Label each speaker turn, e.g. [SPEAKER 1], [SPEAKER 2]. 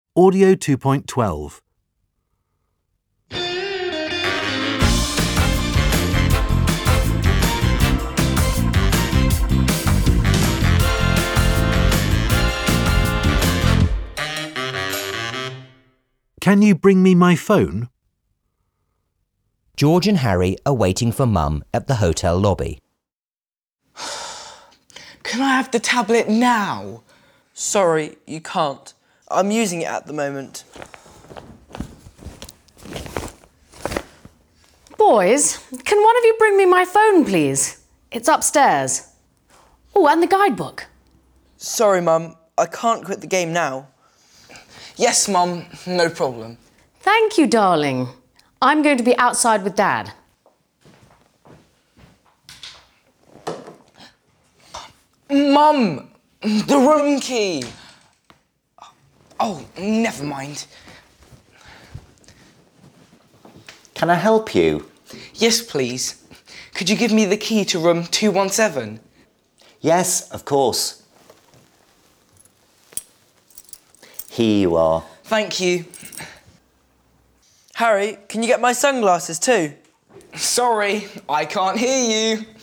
[SPEAKER 1] Audio 2.12. Can you bring me my phone?
[SPEAKER 2] George and Harry are waiting for Mum at the hotel lobby.
[SPEAKER 3] Can I have the tablet now?
[SPEAKER 4] Sorry, you can't. I'm using it at the moment.
[SPEAKER 5] Boys, can one of you bring me my phone, please? It's upstairs. Oh, and the guidebook.
[SPEAKER 4] Sorry, Mum. I can't quit the game now.
[SPEAKER 3] Yes, Mum, no problem.
[SPEAKER 5] Thank you, darling. I'm going to be outside with Dad.
[SPEAKER 3] Mum, the room key. Oh, never mind.
[SPEAKER 6] Can I help you?
[SPEAKER 3] Yes, please. Could you give me the key to room 217?
[SPEAKER 6] Yes, of course. Here you are.
[SPEAKER 3] Thank you.
[SPEAKER 4] Harry, can you get my sunglasses too?
[SPEAKER 3] Sorry, I can't hear you.